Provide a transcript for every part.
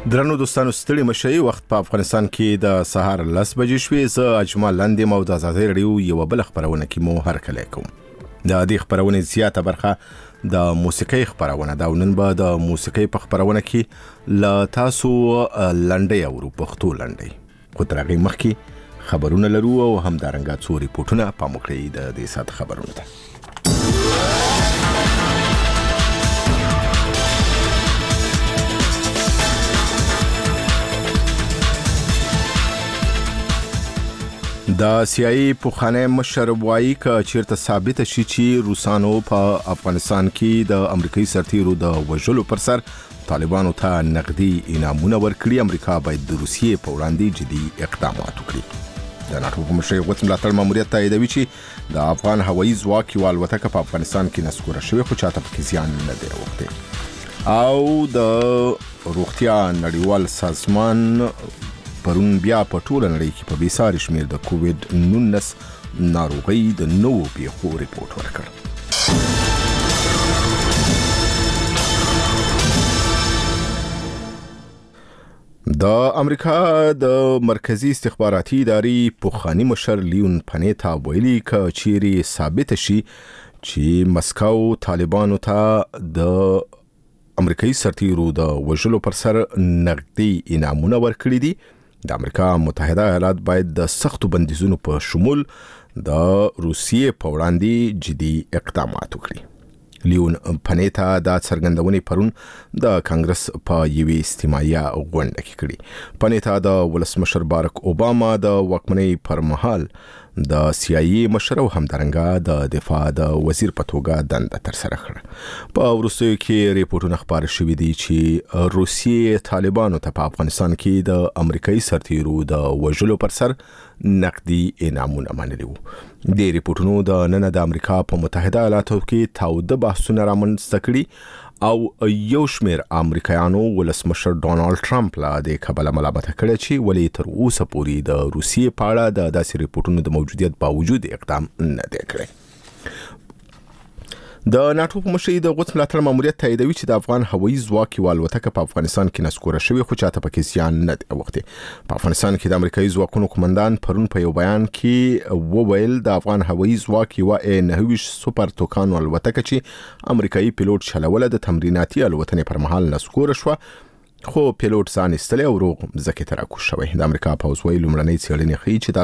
درنو دوستانو ستړي مشي وخت په افغانستان کې د سهار 10 بجې شوې. زه اجمل لاندې مو د آزادۍ رادیو یو بل خبرونه کې مو هرکلی کوم. د دې خبرونه زیاته برخه د موسیقي خبرونه دا نن به د موسیقي په خبرونه کې ل تاسو لنډي او پښتو لنډي خو ترغه مخکې خبرونه لرو او هم دارنګه څو ریپورتونه په مخکې د دې سات خبرونه ده. د سیاسي پوخانه مشر وایي ک چیرته ثابت شي چې روسانو په افغانستان کې د امریکایي سرتیرو د وژلو پر سر طالبانو ته نقدي انعامونه ورکړي، امریکا باید د روسیې په وړاندې جدي اقدامات وکړي. د ناتو په مشر غوث ملاتړ ماموریت تاییدوي چې د افغان هوایي ځواک یو الوتکه په افغانستان کې نسکوره شوې خو چاته پکې زیان نه دی وکړي. او د روغتیا نړیوال سازمان پرون بیا په ټوله نړۍ کې په بیساري شمېر د کووډ-19 ناروغۍ د نوو پیښو ریپورت ورکړ. د امریکا د مرکزی استخباراتي ادارې پوخانی مشر لیون پنیتا ویلي ک چیرې ثابت شي چې مسکو طالبانو ته د امریکایي سرتیرو د وژلو پر سر نقدي انعامونه ورکړي دي، د امریکا متحده ایالات باید د سختو بندیزونو په شمول د روسیې په وړاندې جدي اقدامات وکړي. لیون پنیتا دا څرګندونې پرون د کانګرس په یوې استماعیه غونډه کې کړې. پنیتا د ولسمشر بارک اوباما د واکمنۍ پر مهال د سیاسي مشر او همدارنګه د دفاع د وزیر په توګه دنده ترسره کړه. په وروستیو کې ریپورتونه خپاره شوي دي چې روسیې طالبانو ته په افغانستان کې د امریکایي سرتیرو د وژلو پر سر نقدي انعامونه منلي وو. د ریپورتونو د نن د امریکا په متحده ایالاتو کې تاوده بحثونه رامنځته کړي او یو شمېر امریکایانو ولسمشر ډونالد ټرمپ لا د کابل ملامت کړی چې ولې تر اوسه پورې د روسیې په اړه د داسې ریپورتونو د موجودیت باوجود اقدام نه دی کړی. د ناتو په مشر د غوث ملاتړ ماموریت تاییدوي چې د افغان هوایي ځواک یو الوتکه په افغانستان کې نسکوره شوې خو چاته پکې زیان نه دی وکړي. په افغانستان کې د امریکایي ځواکونو قومندان پرون په یو بیان کې وویل د افغان هوایي ځواک یو A9 سوپر توکانو الوتکه چې امریکایي پیلوټ چلوله د تمریناتي الوتنې پر مهال نسکوره شوه خو پیلوټ ځان ایستلی او روغ ځکه ته راکوز شوی. د امریکا پوځ وایي لومړنۍ څېړنې ښیي چې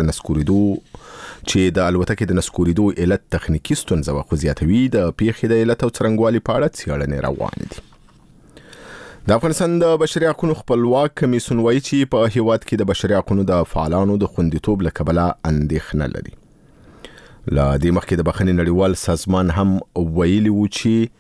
د الوتکې د نسکورېدو علت تخنیکي ستونزه وه خو زیاتوي د پیښې د علت او څرنګوالي په اړه څېړنې روانې دي. د افغانستان د بشري حقوقو خپلواک کمیسیون وایي چې په هیواد کې د بشري حقوقو د فعالانو د خوندیتوب له کبله اندېښنه لري. له دې مخکې د بخښنې نړیوال سازمان هم ویلي و چې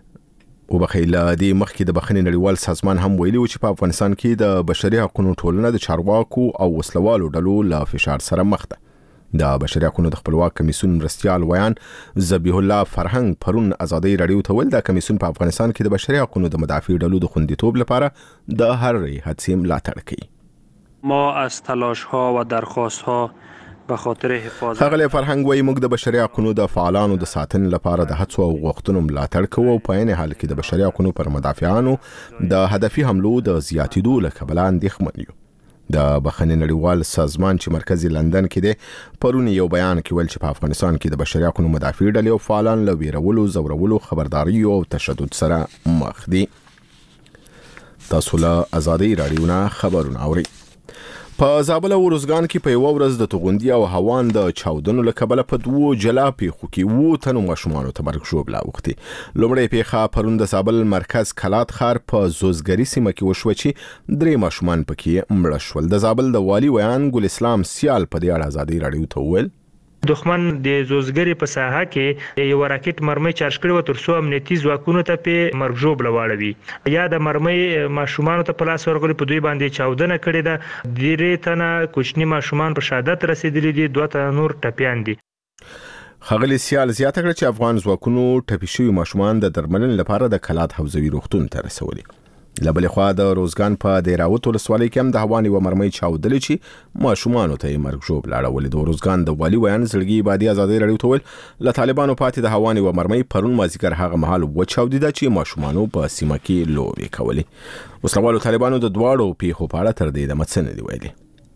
په افغانستان کې د بشري حقوقو ټولنه د چارواکو او وسلوالو ډلو له فشار سره مخ ده. د بشري حقوقو د خپلواک کمیسیون مرستیال ویان ذبیح الله فرهنګ پرون آزادۍ رادیو ته ویل د کمیسیون په افغانستان کې د بشري حقوقو د مدافع ډلو د خوندیتوب لپاره د هر هڅې ملاتړ کوي. ما از تلاش‌ها و درخواست‌ها به خاطر حفاظت هغه فرهنګ وایي موږ د بشري حقوقو د فعالانو د ساتنې لپاره د هڅو او غوښتنو ملاتړ کوو او په عین حال کې د بشري حقوقو پر مدافعانو د هدفي حملو د زیاتېدو له کبله اندېښمن یو. د بخښنې نړیوال سازمان چې مرکز لندن کې دی پرون یو بیان کې ویل چې په افغانستان کې د بشري حقوقو مدافع ډلې او فعالان له ویرولو، زورولو، خبرداري او تشدد سره مخ دي. تاسو له آزادۍ رادیو نه خبرونه اورئ. په زابل او روزګان کې په یو ورځ د توغندي او هوان د چاودنو له کبله په دوو جلا پیښو کې 7 تنو ماشومانو ته مرګ ژوبله اوښتې. لومړۍ پیښه پرون د زابل مرکز کلات ښار په زوزګري سیمه کې وشوه چې 3 ماشومان پکې مړه شول. د زابل د والي ویان ګل اسلام سیال په دې اړه آزادۍ رادیو ته وویل دښمن د زوزګري په ساحه کې یو راکټ مرمۍ چارج کړی و تر څو امنیتي ځواکونو ته په مرګ ژوبله واړوي یا د مرمۍ ماشومانو ته په لاس ورغلي په دوی باندې چاودنه کړې ده. 3 تنه کوچني ماشومان په شهادت رسیدلي دي، 2 تنه نور ټپیان دي. ښاغلي سیال زیاته کړه چې افغان ځواکونو ټپي شوي ماشومان د درملنې لپاره د کلات حوزوي روغتون ته رسولي. لبل خوا د روزګان په دیراوت ولسوالۍ کې هم د هواني و مرمۍ چاودلې چې ماشومانو ته مرګ ژوب لاړولې. د روزګان د والي ویان زړګي بادي ازادي راډیو ته ویل له طالبانو پاتې د هواني و مرمۍ پرون مازیګر هغه مهال وچاودیده چې ماشومانو په سیمه کې لوبې کولې. وسلوالو طالبانو د دواړو پیښو په اړه تر دې د مڅ نه دی ویلي.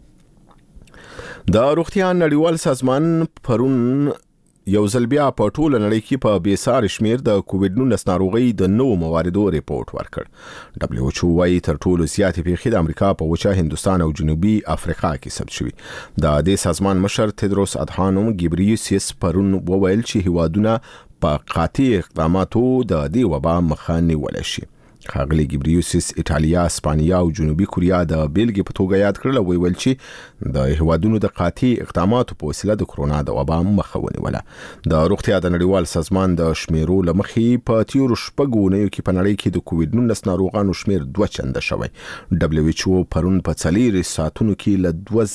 د روغتیا نړیوال سازمان پرون یو ځل بیا په ټوله نړۍ کې په بېسار شمیر د کووډ-19 ناروغۍ د نوو مواردو ریپورت ورکړ. WHO وايي تر ټولو زیاتې پیښې د امریکا په وچه، هندوستان او جنوبي افریقا کې ثبت شوي. د دې سازمان مشر تدروس ادحانوم ګبریوسیس پرون وویل چې هیوادونه په قاطع اقداماتو د دې وبا مخه نیولی شي. ښاغلي ګبریوسیس ایټالیا، اسپانیا او جنوبي کوریا د بیلګې په توګه یاد کړل او ویل چې د هیوادونو د قاطع اقداماتو په وسیله د کرونا د وبا مخه ونیوله. د روغتیا د نړیوال سازمان د شمیرو له مخې په تیرو شپږو اونیو کې په نړۍ کې د کووډ-19 ناروغانو شمیر 2 چنده شوی. WHO پرون په 4 ساعتونو کې له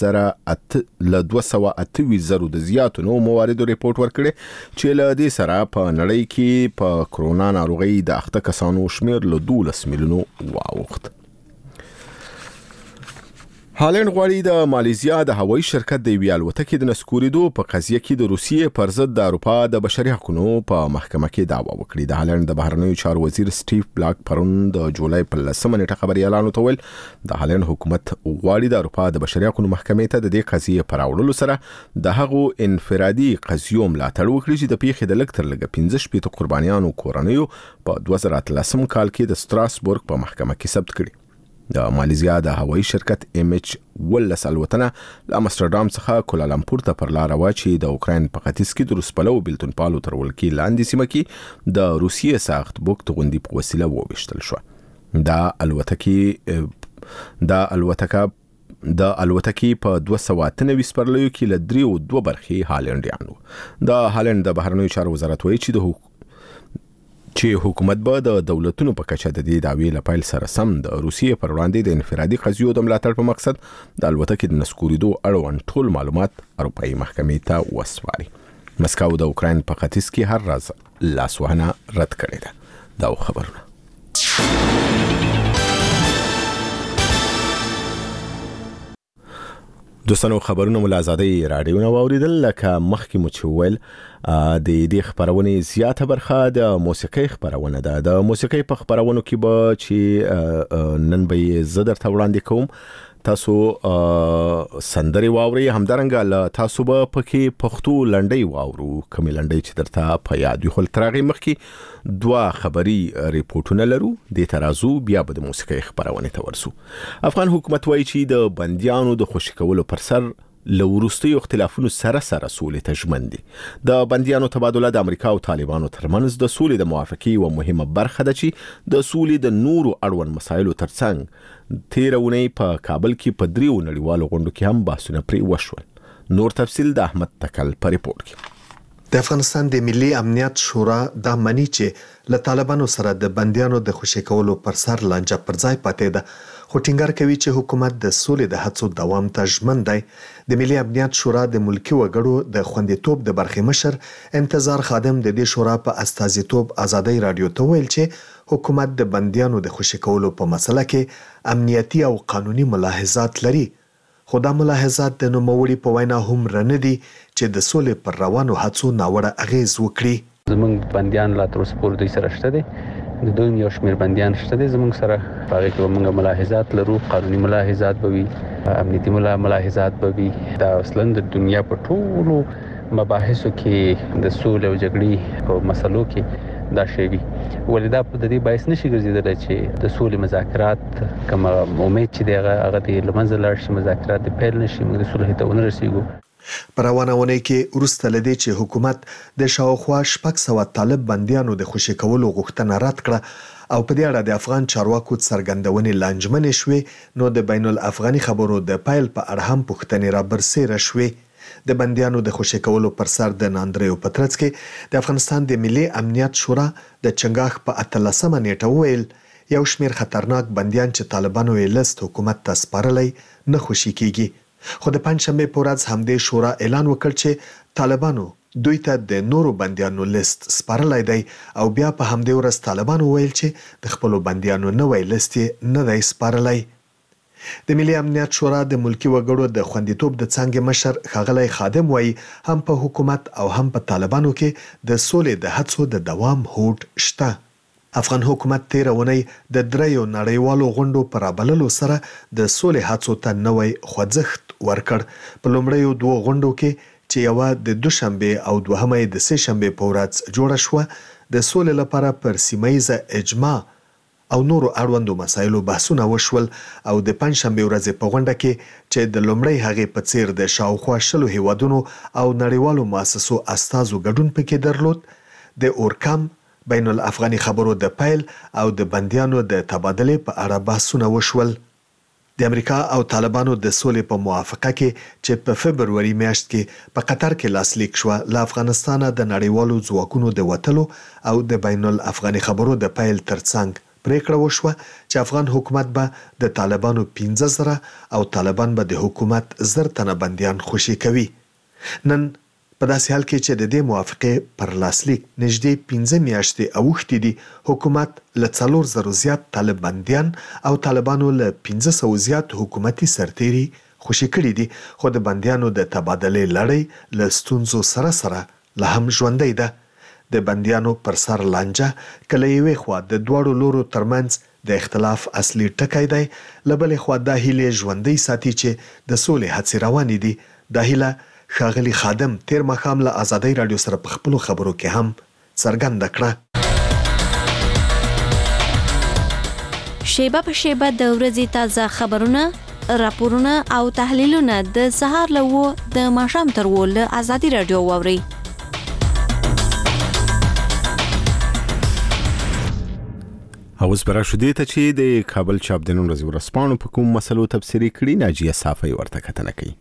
228,000 د زیاتو نوو مواردو ریپورت ورکړي چې له دې سره په نړۍ کې په کرونا ناروغۍ د اخته کسانو شمیر له 12 میلیونو واوښت. هالند غواړي د مالیزیا د هوایي شرکت د یوې الوتکې د نسکورېدو په قضیه کې د روسیې پر ضد د اروپا د بشري حقوقو په محکمه کې دعوا وکړي. د هالند د بهرنیو چارو وزیر سټیف بلاک پرون د جولای په 10 نیټه خبريالانو ته ویل د هالند حکومت غواړي د اروپا د بشري حقوقو محکمې ته د دې قضیې پر راوړلو سره د هغو انفرادي قضیو ملاتړ وکړي چې د پیښې د لږ تر لږه 15 قربانیانو کورنیو په 2013 کال کې د ستراسبورګ په محکمه کې ثبت کړي. د مالیزیا د هوایي شرکت MH12 الوتنه له امستردام څخه کولالمپور ته پر لار وا چې د اوکراین په ختیځ کې د روسپلو بلتون پالو تر ولکې لاندې سیمه کې د روسیې ساخت بوکت غوندي په وسیله وویشتل شو. د الوتکې په 293 سپرلیو کې له 3 برخې هالندیانو. د هالند د بهرنیو چارو وزارت وایي چې حکومت به د دولتونو په کچه د دې دعوی لپاره سره سم د روسیې پر وړاندې د انفرادي قضیو د ملاتړ په مقصد د الوتکې د نسکورېدو اړوند ټول معلومات اروپایي محکمې ته وسپاري. مسکو د اوکراین په ختیځ کې هر راز لاسوهنه رد کړې ده. دا خبرونه دوستانو خبرونه مو له آزادۍ راډیو نه واوریدل. لکه مخکې مو چې ویل د دې خبرونې زیاته برخه د موسیقۍ خبرونه ده. د موسیقۍ په خبرونو کې به چې نن به زه درته وړاندې کوم تاسو سندري واوري، همدارنګه له تاسو به پکې پښتو لنډۍ واورو، کومې لنډۍ چې درته په یاد وي. خو ترغه مخکې 2 خبري ریپورتونه لرو. د ترازو بیا به د موسیقۍ خبرونه ته ورسو. افغان حکومت وایي چې د بنديانو د خوشی کولو پر سر لوروستي اختلافونو سره سولې ته ژمن دي. د بنديانو تبادله د امریکا او طالبانو ترمنځ د سولې د موافقې او مهمه برخه ده چې د سولې د نورو اړوند مسایلو ترڅنګ تیرونی په کابل کې په 3 نړیوالو غونډو کې هم بحثونه پرې وشول. نور تفصیل د احمد تکل په ریپورت کې. د افغانستان د ملي امنیت شورا د منی چې له طالبانو سره د بنديانو د خوشی کولو پر سر لانجه پر ځای پاتې ده، خو ټینګار کوي چې حکومت د سولې د هڅو دوام ته ژمن دی. د ملي امنیت شورا د ملکی وګړو د خوندیتوب د برخې مشر انتظار خادم د دې شورا په استازیتوب آزادۍ رادیو ته ویل چې حکومت د بنديانو د خوشی کولو په مسله کې امنیتي او قانوني ملاحظات لري، خو دا ملاحظات د نوموړي په وینا هم رنه دي چې د سولې پر روانو هڅو ناوړه اغیز وکړي. زمونږ بنديان لا تر اوسه پورې دوی سره شته دي، د دوی یو شمېر بنديان شته دي زمونږ سره. هغه کې موږ ملاحظات لرو، قانوني ملاحظات به وي، امنیتي ملاحظات به وي. دا اصلا د دنیا په ټولو مباحثو کې د سولې او جګړې په مسلو کې دا شی وي. ولدا په دې باعث نشي ګرځیدل چې د سولې مذاکرات کوم امید چې هغه د لمنځه لاړ شي، مذاکرات د پیل نشي، موږ د صلح ته ورسېږو. پر روانونه کې ورسته لدی چې حکومت د شاوخوا 600 طالب بنديانو د خوشی کولو غوښتنه رد کړه او په دې اړه د افغان چارواکو څرګندونې لانجمنې شوې، نو د بین الافغاني خبرو د پایل په اړه هم پوښتنې را برسېره شوې. د بنديانو د خوشی کولو پر سر د ناندریو پترڅ کې د افغانستان د ملي امنیت شورا د چنګاخ په 13 نیټه ویل یو شمیر خطرناک بنديان چې طالبانو یې لست حکومت ته سپارلی نه خوشی کیږي. خو د پنځشنبه په ورځ همدې شورا اعلان وکړ چې طالبانو دوی ته د نورو بندیانو لیست سپارلای دی او بیا په همدې ورځ طالبانو ویل چې د خپلو بندیانو نوی لیست نه دی سپارلی. د ملي امنیت شورا د ملکی وګړو د خوندیتوب د څانګې مشر ښاغلی خادم وایي هم په حکومت او هم په طالبانو کې د سولې د هڅو د دوام هوډ شته. افغان حکومت تیره اونۍ د 3 نړیوالو غونډو پر رابللو سره د سولې هڅو ته نوی خوځښت ورکړ. په لومړیو 2 غونډو کې چې یوه د دوشنبه او دوهمه د سه شنبه په ورځ جوړه شوه د سولې لپاره پر سیمایزه اجماع او نورو اړوندو مسایلو بحثونه وشول او د پنځشنبه ورځې په غونډه کې چې د لومړی هغې په څیر د شاوخوا 20 هیوادونو او نړیوالو مؤسسو استازو ګډون پکې درلود. د اورکام بین الافغاني خبرو د پیل او د بندیانو د تبادله په اړه بحثونه وشول. د امریکا او طالبانو د سولې په موافقه کې چې په فبروري میاشت کې په قطر کې لاسلیک شو له افغانستانه د نړیوالو ځواکونو د وټلو او د بین الافغاني خبرو د پیل ترڅنګ پریکړه وشوه چې افغان حکومت به د طالبانو 15,000 او طالبان به د حکومت 1000 تنه بندیان خوشي کوي. نن په داسې حال کې چې د دې موافقه پر لاسلیک نږدې 15 میاشتې اوښتې دي، حکومت له 4,000 زیات طالب بندیان او طالبانو له 1500 زیات حکومتي سرتیري خوشي کړي دي، خو د بندیانو د تبادله لړۍ له ستونزو سره لا هم ژوندۍ ده. د بندیانو پر سر لانجه کله یوې خوا د دواړو لورو ترمنځ د اختلاف اصلي ټکی دی، له بلې خوا دا هیلې ژوندۍ ساتي چې د سولې هڅې روانې دي. دا هیله ښاغلی خادم تیر ماښام له ازادۍ راډیو سره په خپلو خبرو کې هم څرګنده کړه. شیبه په شیبه د ورځې تازه خبرونه، راپورونه او تحلیلونه د سهار له 9 د ماښام تر 10 له ازادۍ راډیو واورئ. اوس برا شو دې ته چې د کابل چاپ د نن ورځې ورځپاڼو په کوم مسلو تبصرې کړي. ناجیه صافی ورته کتنه کوي.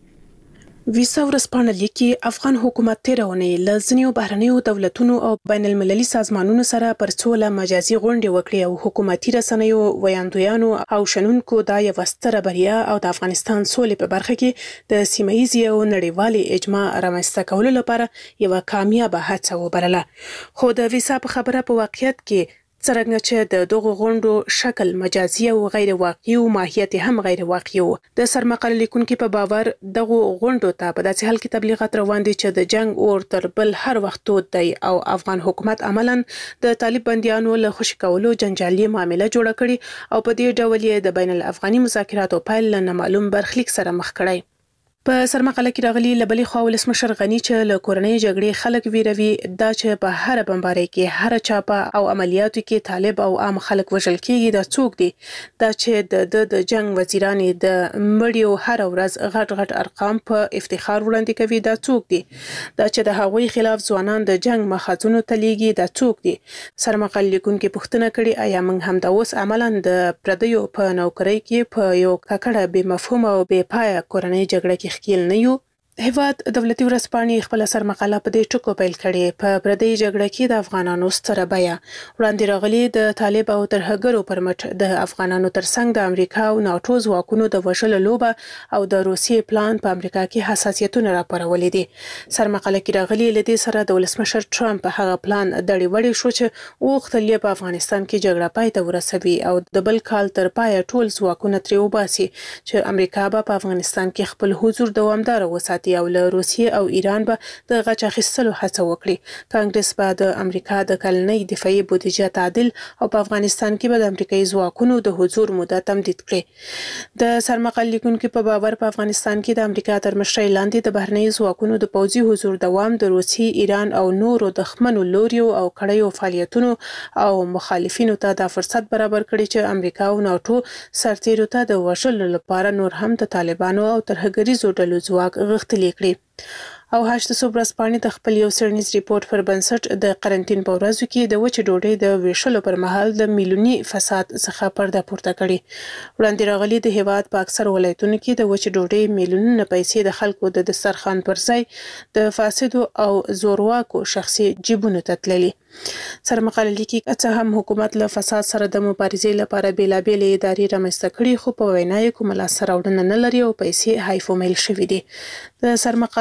ویسا ورځپاڼه لیکي افغان حکومت تیرونه له ځینو بهرنیو دولتونو او بین المللي سازمانونو سره پر څوله مجازي غونډې وکړې او حکومتي رسنیو ویاندویانو او شنونکو دا یو ستره بریا او د افغانستان سولې په برخه کې د سیمه‌یزي او نړیوالي اجماع رامنځته کولو لپاره یو کامیابه هڅه وبرله. خو د ویسا په خبره په واقعیت کې څرنګه چې د دغو غونډو شکل مجازي او غیر واقعي او ماهیت هم غیر واقعي و. د سرمقاله لیکونکو په باور دغه غونډو ته په داسې حال کې تبلیغات روان دي چې د جنگ اور تر بل هر وخت تود دی او افغان حکومت عملاً د طالب بندیانو له خوشي کولو جنجالي معامله جوړه کړي او په دې ډول یې د بین الافغاني مذاکراتو پیل نه معلوم برخلیک سره مخ کړی. په سرمقاله کې راغلي لبلې خوا ولسمشر غنی چې له کورنۍ جګړې خلک ویروي دا چې په هر بمبارۍ کې هر چاپه او عملیاتو کې طالب او عام خلک وژل کېږي دا څوک دي؟ دا چې د جنگ وزیرانې د مړیو هر ورځ غټ ارقام په افتخار وړاندې کوي دا څوک دي؟ دا چې د هغوی خلاف ځوانان د جنگ مخازنو ته لیږي دا څوک دي؟ سرمقاله لیکونکو پوښتنه کړې آیا موږ هم دا اوس عملاً د پردیو په نوکرۍ کې په یو ککړه بې مفهومه او بې پایه کورنۍ جګړه کې خکیل نه یو؟ هیواد دولتي ورځپاڼې خپل سرمقاله په دې ټکو پیل کړې. په پردی جګړه کې د افغانانو ستره بیه وړاندې راغلي د طالب او ترهګرو پر مټ د افغانانو ترڅنګ د امریکا او ناتو ځواکونو د وژلو لوبه او د روسیې پلان په امریکا کې حساسیتونه راپارولې دي. سرمقاله کې راغلي لدې سره د ولسمشر ټرمپ هغه پلان دړي وړي شو چې وغوښتل په افغانستان کې جګړه پای ته ورسوي او د بل کال تر پایه ټول ځواکونه ترې وباسي چې امریکا به په افغانستان کې خپل حضور دوامدار وساتي او له روسیې او ایران به د غچ اخیستلو هڅه وکړي. کانګرس به د امریکا د کلنۍ دفاعي بودیجه تعدیل او په افغانستان کې به د امریکایي ځواکونو د حضور موده تمدید کړي. د سرمقاله لیکونکو په باور په افغانستان کې د امریکا تر مشرۍ لاندې د بهرنیو ځواکونو د پوځي حضور دوام د روسیې، ایران او نورو دښمنو لوریو او کړیو فعالیتونو او مخالفینو ته د فرصت برابر کړي چې امریکا او ناتو سرتیرو ته د وژلو لپاره نور هم د طالبانو او ترهګریزو ډلو ځواک غښتلي کړي. او هشت صبح ورځپاڼې د خپل یو څېړنیز ریپورت پر بنسټ د قرنټین په ورځو کې د وچې ډوډۍ د ویشلو پر مهال د میلیوني فساد څخه پرده پورته کړي. وړاندې راغلي د هیواد په اکثر ولایتونو کې د وچې ډوډۍ میلیونونه پیسې د خلکو د دسترخوان پر ځای د فاسدو او زورواکو شخصي جیبونو ته تللي. سرمقاله لیکي چې هم حکومت له فساد سره د مبارزې لپاره بیلابېلې ادارې رامنځته کړي خو په وینا یې کومه لاسته راوړنه نه لري او پیسې هایفو میل شوي دي. د سرمقاله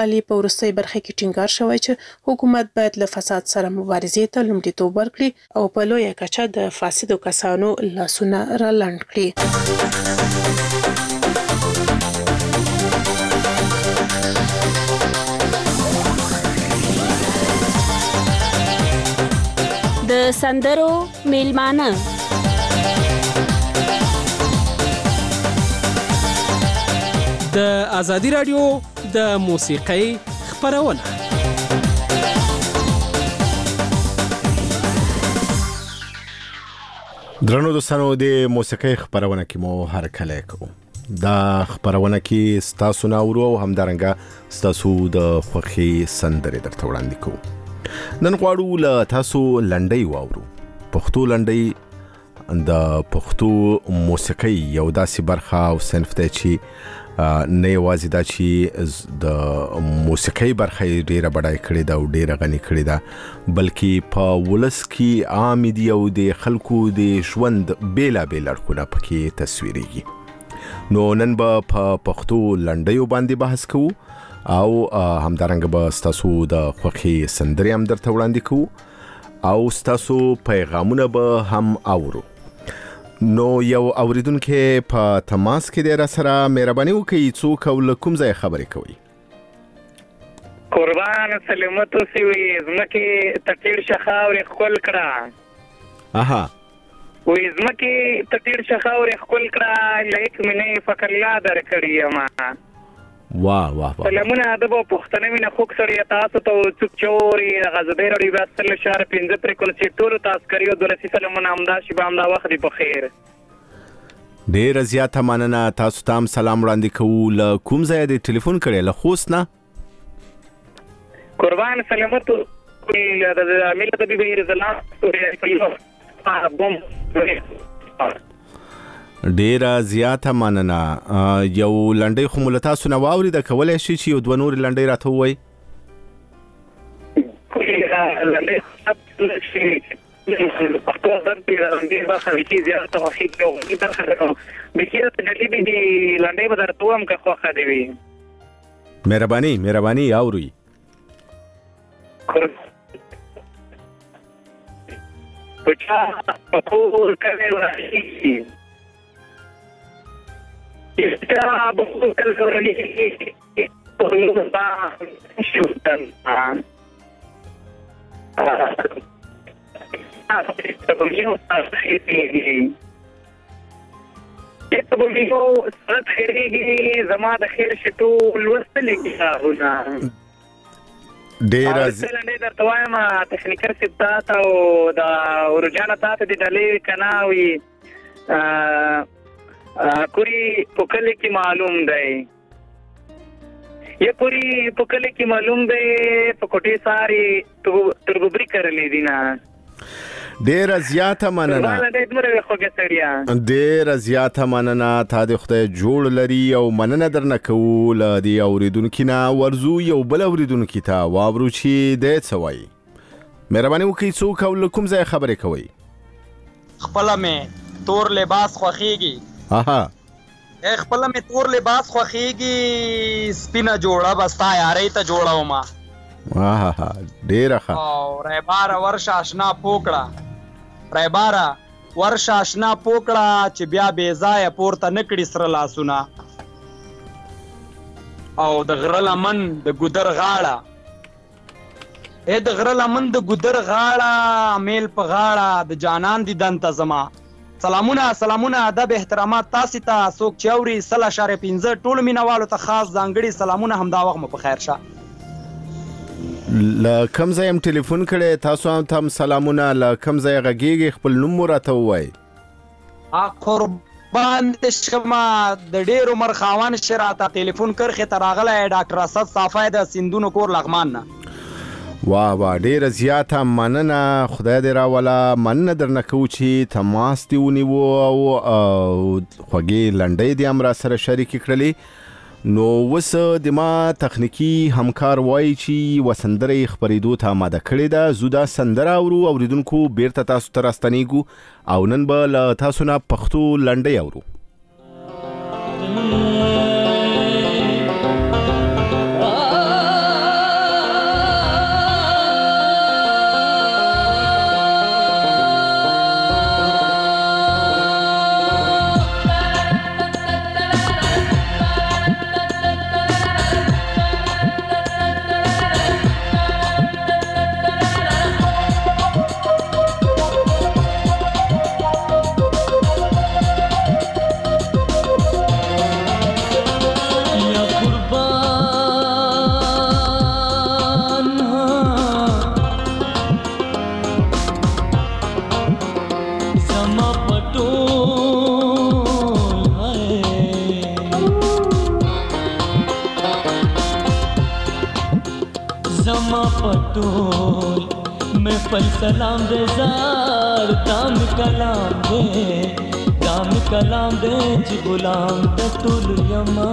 مقالې په وروستۍ برخه کې ټینګار شوی چې حکومت باید له فساد سره مبارزې ته لومړیتوب ورکړي او په لویه کچه د فاسدو کسانو لاسونه رالنډ کړي. د سندرو میلمانه د ازادي رادیو د موسیقۍ خبرونه. درنو دوستانو د موسیقۍ خبرونه کې مو هر کله کوو. دا خبرونه کې ستاسو ناورو او همدارنګه ستاسو د خوښي سندرې درته وړاندې کوو. نن غواړو له تاسو لنډۍ واورو. پښتو لنډۍ د پښتو موسیقۍ یو داسې برخه او صنف دی چې نه یوازې دا چې د موسیقۍ برخه ډیره بډای کړې ده او ډیره غني کړې ده، بلکې په ولس کې عام دي او د خلکو د ژوند بیلابیل اړخونه پکې تصویریږي. نو نن به په پښتو لنډیو باندې بحث کوو او همدارنګه به ستاسو د خوښي سندرې هم درته وړاندې کوو او ستاسو پیغامونه به هم اورو. نو یو اوریدونکو په تماس کې دی را سره، مهرباني وکړئ څوک او له کوم ځای خبرې کوئ؟ قربان سلامت اوسئ، زمکې تټیر شخاورې خپل کړه. اها وې زمکې تټیر شخاورې خپل کړه، لیک مې فکر لا در کړی ما. واه واه واه. سلامونه ادب او پښتنه مینه خوک سره تاسو ته څوک چوري غزدې رړي واسل شهر 15 پر کول چې ټول تاسو کړیو درسي سلامونه امدا شي به امدا وخت په خیر. ډیر زیاته مننه. تاسو ته سلام وړاندې کوو. له کوم ځای د ټلیفون کړی؟ له خوست نه. قربان سلامت د ملت د بیبي رضا بوم ډیره زیاته مننه. یو لنډۍ خو مو له تاسو نه واورېده، کولی شئ چې یو دوه نورې لنډۍ راته ووایئ؟ مهرباني اورئ. زما د خیر شتو لوستل کتابونه ډیر درته وایم تخنیکر سپتات او د ورجانه تاسو د ډلې کناوي کوری پوکل کی معلوم دی یہ کوری پوکل کی معلوم دی پکوټي ساری ترګبري کړلې دي نه. ډیر زیاته مننه. ډیر زیاته مننه. تا د خدای جوړ لري او مننه درنه کوو. له دې اوریدونکو نه ورزو یو بل اوریدونکو ته واورو چې د څه وایي. مهرباني وکړئ څوک او له کوم ځای خبرې کوئ؟ خپل مې تور لباس خوخيږي. اها خپل مې تور لباس خوخيږي، سپینه جوړه بستا یاري ته جوړاو ما. اها ډیر ښه. او رایبار ورشه آشنا پوکړه، رایبار ورشه آشنا پوکړه چې بیا بې ځای پورته نکړي سره لاسونه. او د غره لمن د ګودر غاړه، د غره لمن د ګودر غاړه، میل په غاړه د جانان دي دنته زما. سلامونه ادب احترامات تاسو ته. څوک چې اوري 3.15 ټول مینوالو ته خاص ځانګړي سلامونه. همدا وخت مو په خیر شه. له کوم ځای هم ټلیفون کړی؟ تاسو هم سلامونه. له کوم ځای غږیږي؟ خپل نوم مو راته ووایئ. قربان دې شمه د ډېر عمر خاوند شراته ټلیفون کرخه تراغله ډاکټر اسد صافی د سندونو کور لغمان نه. واه ډیره زیاته مننه. خدای دې راولا. مننه درنه کوو چې تماس دې ونیو او خوږې لنډۍ دې هم را سره شریکې کړلې. نو وس د ما تخنیکی همکار وایي چې وسندرې خبرېدو ته آماده کړې ده. زو دا سندره اورو. اوریدونکو بیرته تاسو ته راستنیږو او نن به له تاسو نه پښتو لنډۍ اورو. زما پټول محفل سلام دے زار دام کلام دے چی غلام دے ټول یما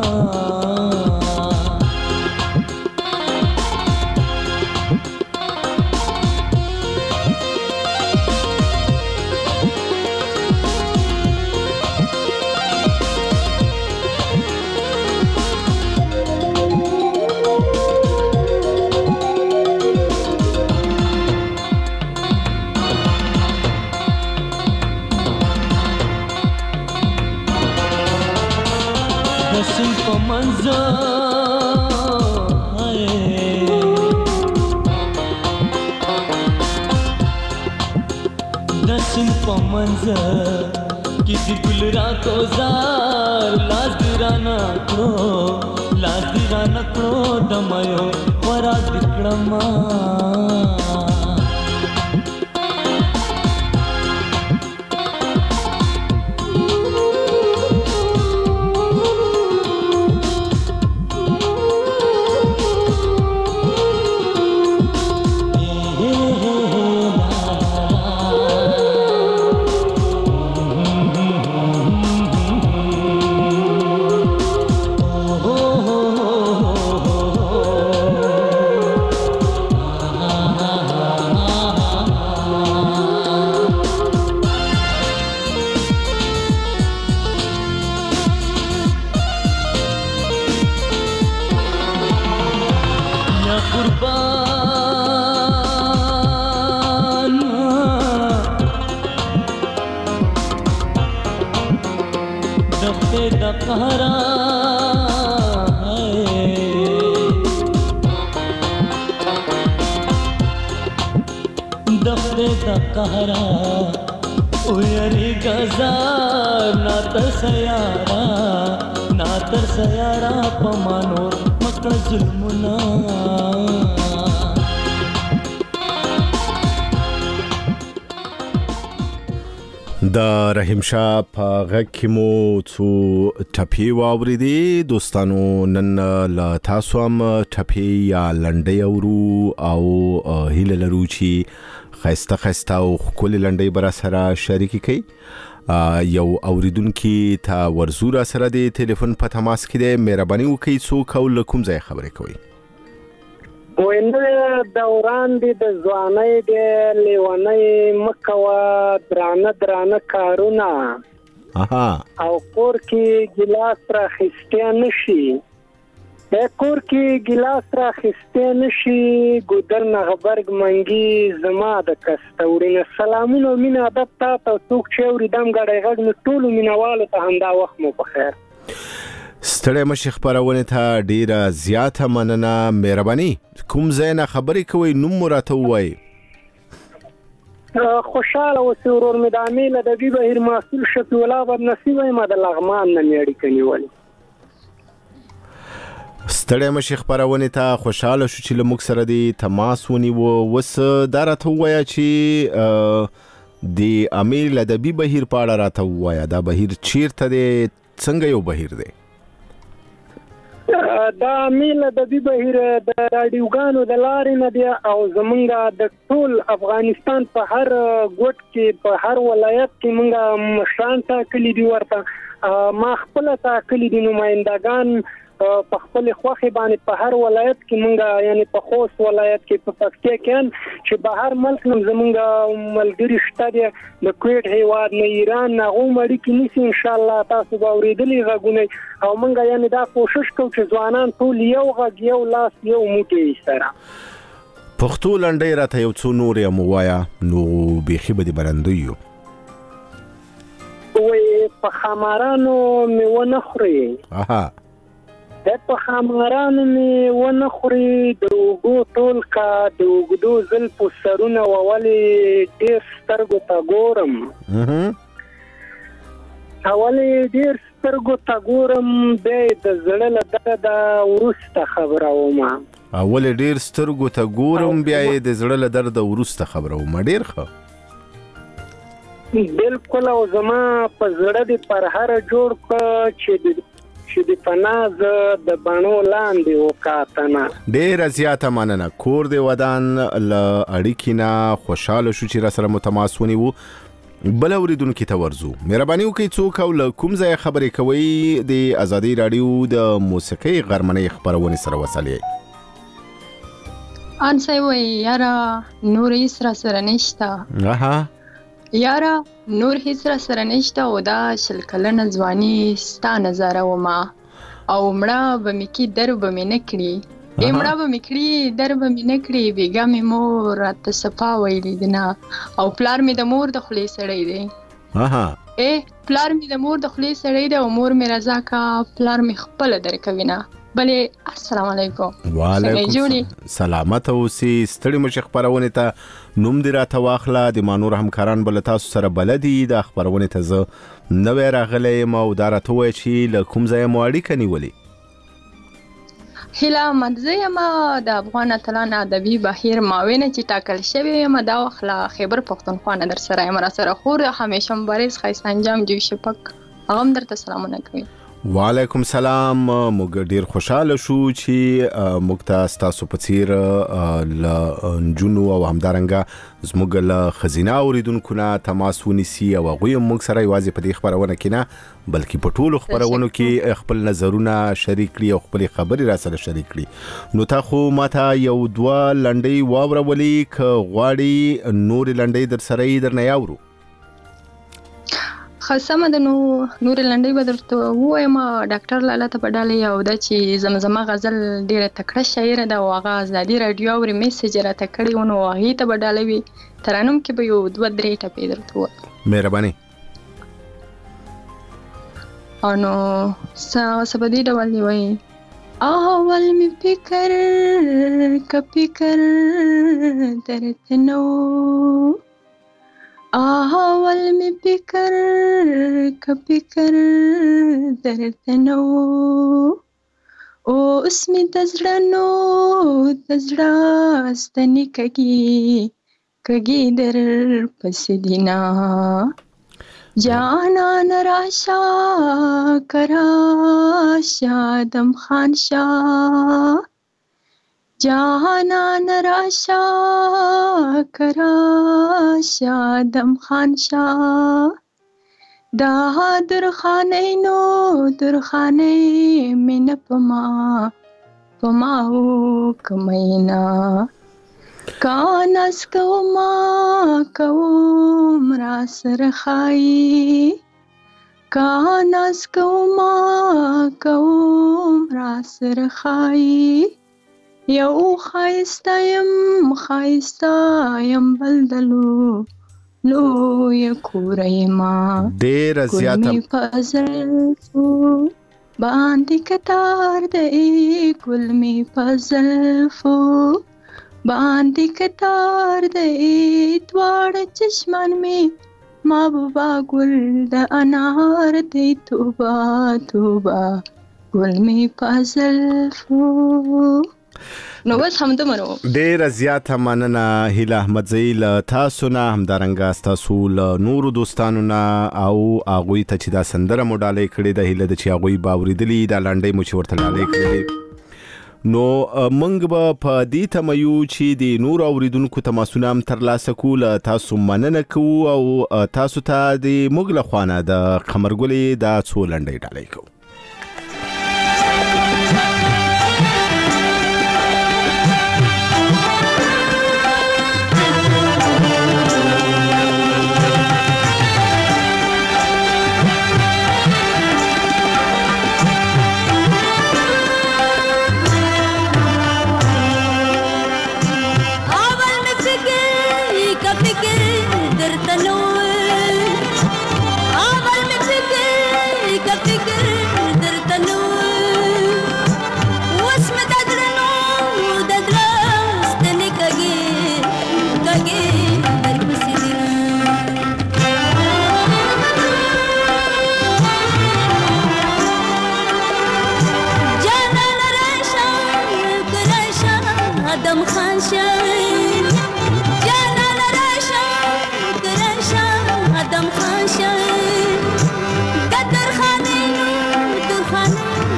दर्शन को मंजर किसी गुल रातो जार लाज दिराना करो दमयो वरा दिक्रमा कहरा उयरी गजार ना तर सयारा पमानो मकड़ जुल्मुना د رحیم شاه په غږ کې مو څو ټپې واوریدې دوستانو. نن له تاسو هم ټپې یا لنډۍ اورو او هیله لرو چې خسته او ښکلې لنډۍ به راسره شریکې کړئ. یو اوریدونکي ته ورزو راسره د ټلیفون په تماس کې دی. مهرباني وکړئ څوک او له کوم ځای خبرې کوئ؟ وینه دوران دی د ځوانۍ دی لیونۍ مکوه درانه کارونه او کور کې ګیلاس راخیستی نشي ګودر نه غبرګ منګي زما د کستورینه سلامونه مینه ادب تا څوک چې اورېدم ګډی غږ نو ټولو مینوالو ته همدا وخت مو په خیر. ستړی مشي خبرونه ته ډیره زیاته مننه. مهرباني کوم ځای نه خبرې کوئ نوم مو راته ووایئ. خوشاله اوسئ ورور مې د امیل ادبي بهیر محصول شفیع الله بدنصیب یم د لغمان نه مې اړیکه نیولې. ستړی مشي خبرونه ته خوشاله شو چې له موږ سره د تماس ونیوه. اوس دا راته ووایه چې د امیل ادبي بهیر په اړه راته ووایه. دا بهیر چیرته دی؟ څنګه یو بهیر دی؟ دا امیل ادبي بهیر د راډیوګانو د لارې نه دی او زمونږ د ټول افغانستان په هر ګوټ کې په هر ولایت کې مونږ مشران ټاکلي دي. ورته ما خپل ټاکلي دي نمائندگان په خپل خوخي باندې په هر ولایت کې مونږ یعنی په خوست ولایت کې په پکتیا کې چې په هر ملک نم زمونږ ملګری شته دي د کویت هیواد نه ایران نه غومړي کې نسی ان شاء الله تاسو به اوریدلې غږونه او مونږ یعنی دا کوشش کوو چې ځوانان ټول یو غږ یو لاس یو موټی سره پښتو لنډۍ راته یو څو نور یې موایا نو بیخي به دې برندویو. وې په خمارانو مې ونه خوري په خمارانو مې ونه خوري د اوږو ټول کا د اوږدو زلفو سرونه ولې ډېر سترګو ته ګورم بیا د زړه له درده وروسته خبره ومه ولې ډېر سترګو ته ګورم بیا یې د زړه له درده وروسته خبره ومه. ډېر ښه بالکل. او زما په زړه دې پر هر جوړ که چې چې د فناز د بڼو لاندې وکاتنه. ډېره زیاته مننه. کور د ودان ل اړیکې نه خوشاله شو چې را سره متماس ونیو. بل اوریدونکو ته ورزو. مهرباني وکړئ څوک او له کوم ځای خبرې کوي د آزادي رادیو د موسیقي غرمنۍ خبرونه سره وصلې. ان سوي یارا نور هیڅ را سره نشته. یارا نور هیڅ را سره نشته او دا شل کلنه ځواني ستا نظر وما او مړه به مې کې در به مې نکړي. مړه به مې کړي در به مې نکړي. بیګا مې مور راته صفا ویلي دینه او پلار مې د مور د خولې سړی دی. پلار مې د مور د خولې سړی دی او مور مې رضا کا پلار مې خپل درکوینه. بلې السلام علیکم. وعلیکم سلامت اوسې. ستړي مشه خبرونه ته نوم دی راته واخله. د مانور همکاران بل تاسو سره بلدي د خبرونه ته زه نوې راغلی یم او دا راته وایي چې له کوم ځای مو اړیکه نیولې. هیله مدزه یم د افغان اتلان ادبي بهیر معاونه چې ټاکل شوی یم دا وخت له خیبر پښتونخوا نه در سره یم. را سره خور همیشه مبارز ښایسته انجام جو شپک هغه هم درته سلامونه کوي. وعلیکم سلام. موږ ډیر خوشاله شو چې موږ تاسو په څیر ل جنو او همدارنګه زموږ له خزینه اوریدونکو نه تماس ونیسي او هغوی موږ سره یوازې په دې خبرونه کې نه بلکې په ټولو خبرونو کې خپل نظرونه شریک کړي او خپل خبرې را سره شریک کړي. نو تا خو ماته یو دوه لنډۍ واورولې که غواړي نور لنډۍ در سره در نه یاورو. خاصه د نور لنډۍ به درته ووایم. ډاکټر لاله ته په ډاله یو ده چې زمزمه غزل ډېره تکړه شاعره ده او هغه ازادي راډیو اوري میسج راته کړی و نو هغې ته به ډاله وي. ترانم کې به یو دوه درې ټپې درته ووایم. مهرباني. او نو څه په دې ډول دی وایي اول می فکر که فکر درته نو اول می فکر که فکر درته نو اوس می د زړه نو د زړه ستنې کږي در پسې دینا. جانان راشه کراشه دم خان شاه جانان راشه کراشه دم خان شاه دا درخانه نو درخانه مینه پما او کمینا کانس کوم را سره خای کانس کوم را سره خای یو خایسته یم بلدلو لوی کورایما ډیر زیاته پزل فو باندې کتار دی ګل می پزل فو باندې کتار دی دواړه چشمان می محبوبا ګل د انار دی توبه توبه ګل می پزل فو. نو بس همدومره. ډېره زیاته مننه هیله احمدزی له تاسو نه همدارنګه ستاسو له نورو دوستانو نه او هغوی ته چې دا سندره مو ډالۍ کړې ده هیله ده چې هغوی به اورېدلي دا لنډۍ مو چې ورته ډالۍ کړې. نو موږ به په دې تمه یو چې د نورو اوریدونکو تماسونه هم ترلاسه کړو. له تاسو مننه کوو او تاسو ته د موږ له خوا نه د قمرګلې دا څو لنډۍ ډالۍ کوو. Adam Khan Shah, Gadar Khan, Dur Khan.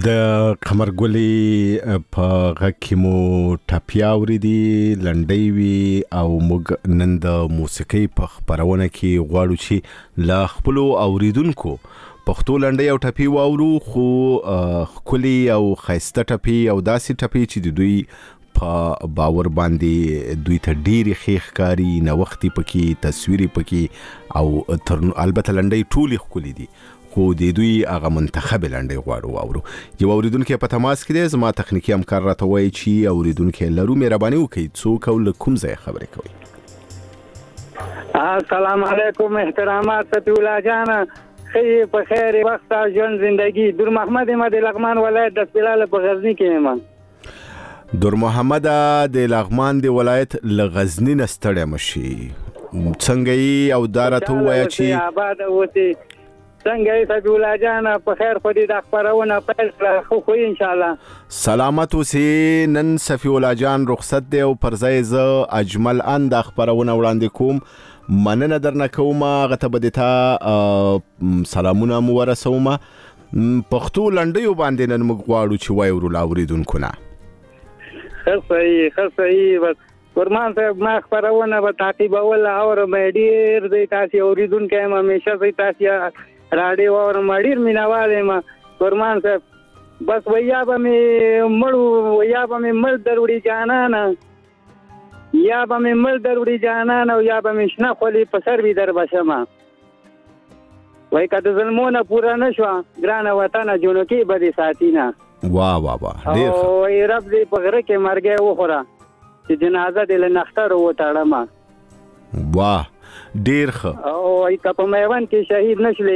د قمرګلي په غږ کې مو ټپیا اورېدي لنډۍ وي او موږ نن د موسیقۍ په خپرونه کې غواړو چې له خپلو اوریدونکو پښتو لنډۍ او ټپې واورو، خو ښکلي او ښایسته ټپې او داسې ټپې چې د دوی په باور باندې دوی ته ډېرې ښې ښکاري، نوښتې پکې، تصویرې پکې او البته لنډۍ ټولې ښکلي دي، خو د دوی هغه منتخب لنډۍ غواړو واورو. یو اوریدونکی په تماس کې دی، زما تخنیکي همکار راته وایي چې اوریدونکی لرو، مهرباني وکړئ څوک او له کوم ځایه خبرې کوئ؟ السلام علیکم احترامات صفی الله جان، خیر په خیر وخت او ژوند زندگی. دور محمد د لغمان ولایت د سپیلال په غزنی کې یم. دور محمد د لغمان د ولایت له غزنی نه ستړی مشي، څنګه یې او دا راته ووایه چې آباد اوسئ. څنګه یې صفی الله جان؟ په خیر خو دې د خپرونه پیل کړه، خو ان شاء الله سلامت اوسئ. نن صفی الله جان رخصت دی او پر ځای زه اجمل ان د خپرونه وړاندې کوم. مننه درنه کوم، هغه ته به د تا سلامونه مو ورسوم. پښتو لنډیو باندې نن موږ غواړو چې واورو له اوریدونکو نه. ښه صحیح بس ورمان صاحب، ما خپرونه به تعقیبول اورم، ډېر دی تاسې اوریدونکی یم، همیشه زه تاسې راډیو اورم، ډېر مینهوال یم ورمان صاحب. بس ویا به مې مړ دروړي جانانه، یا به مې مړ دروړي جانانه، او یا به مې شنه خولې په سر وي در بشمه. وایي که د ظلمونه پوره نه شوه ګرانه وطنه، جنکۍ به دې ساتي نه. واه ډېر ښه. او رب دې په غره کې مرګی وخوره چې جنازه دې له نختره وتړمه. واه ډېر ښه. او که په میوند کې شهید نشلې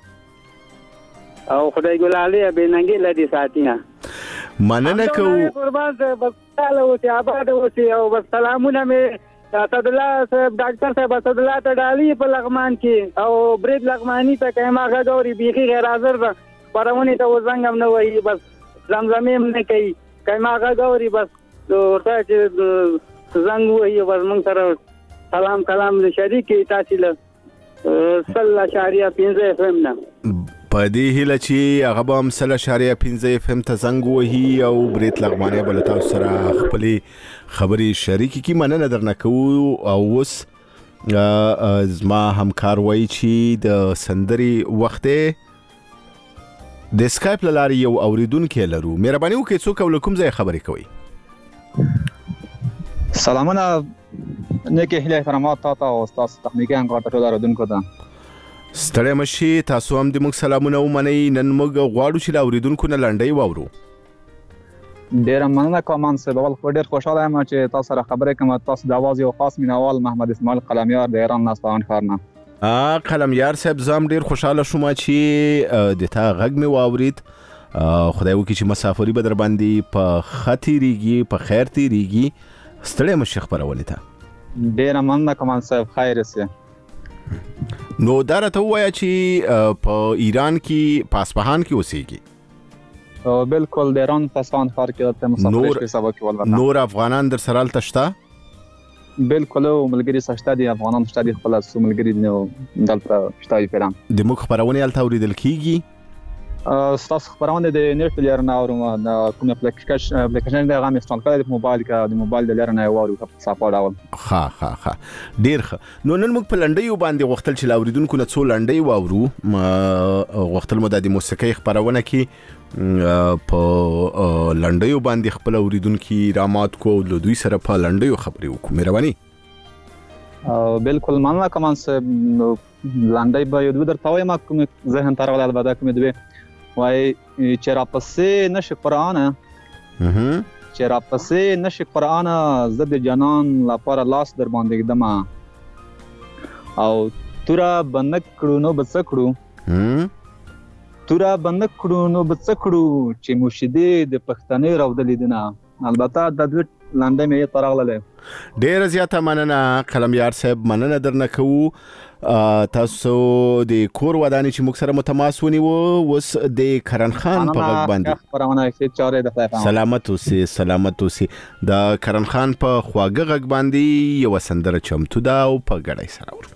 او خدای ګلالي بې ننګې له دې ساتي نه. مننه کوو قربان صاحب، بس ساله اوسئ، آباد اوسئ. او بس سلامونه مې اسدالله صاحب، ډاکټر صاحب اسدالله ته ډالي په لغمان کې، او برید لغماني ته کایما غږوري بیخي غیر حاضر ده، خپرونې ته وزنګ هم نه وایي، بس زمزمې هم نه کوي، کایما غږوري بس ورته چې زنګ وایي، بس موږ سره سلام کلام شریکې تاسې له 100.5 FM نه. په دې هیله چې هغه به هم 100.5 FM ته زنګ وهي او برید لغمانی به له تاسو سره خپلې خبرې شریکې کړي. مننه درنه کوو. او اوس زما همکار وایي چې د سندرې وخت دی، د سکایپ له لارې یو اوریدونکی لرو، مهرباني وکړئ څوک او له کوم ځایه خبرې کوئ؟ سلامونه، نیکې هیلې احترامات تا ته او ستاسو تخنیکي همکار ته ټولو اوریدونکو ته. ستړی مشي، تاسو هم د موږ سلامونه ومنئ. نن موږ غواړو چې له اوریدونکو نه لنډۍ واورو. ډېره مننه کوم صاحب، اول خو ډېر خوشحاله یم چې تاسو سره خبرې کوم. تاسو د اواز یو خاص مینوال محمد اسماعیل قلمیار د ایران نه اصفهان ښار نه. قلمیار صاحب، زه هم ډېر خوشحاله شوم چې د تا غږ مې واورید. خدای وکړي چې مسافري به در باندې په ښه تېرېږي، په خیر تېرېږي. ستړی مشي خپرونې ته. ډېره مننه کوم صاحب، خیر اوسې. نو دا راته ووایه چې په ایران کې په اصفهان کې اوسېږي؟ بالکل د ایران په اصفهان ښار کې ته مسافرۍ شوې سبا کې ولرته. نور افغانان در سره هلته شته؟ بالکل ملګري شته دي، افغانان شته دي، خپل څو ملګري دي نو دلته شته دي فعلا. د موږ خپرونې هلته اورېدل کېږي؟ ستاسو خپرونه د نیټ له لارې نه اورم، د کوم اپلیکیشن دی هغه مې انسټال کړی دی په موبایل کې، د موبایل د لارې نه یې واورو په صافه ډول. ښه ډېر ښه. نو نن موږ په لنډیو باندې غوښتل چې له اوریدونکو نه څو لنډۍ واورو. غوښتل مو د موسیقۍ خپرونه کې په لنډیو باندې خپل اوریدونکي رامات کو او له دوی سره په لنډیو خبرې وکړو. مهرباني. بالکل مننه کوم صاحب. لنډۍ به یو دوی درته وایم، کوم ذهن ته راغلی البته کومې دوی وایي چې راپسې نشي قرآنه، چې راپسې نشي قرآنه، زه د جانان لپاره لاس در باندې ږدمه، او توره به نه کړو نو به څه کړو، توره به نه کړو نو به څه کړو، چې مو شیدې د پښتنې راودلې دي نه. البته د دوی لنډۍ مې ته راغلی. ډېره زیاته مننه قلمیار صاحب، مننه درنه کوو. تاسو د کور ودانې چې موږ سره متماس ونیو، اوس د کرن خان په غږ باندې سلامت اوسئ. د کرن خان په خواږه غږ باندې یوه سندره چمتو ده او په ګډۍ سره اورو.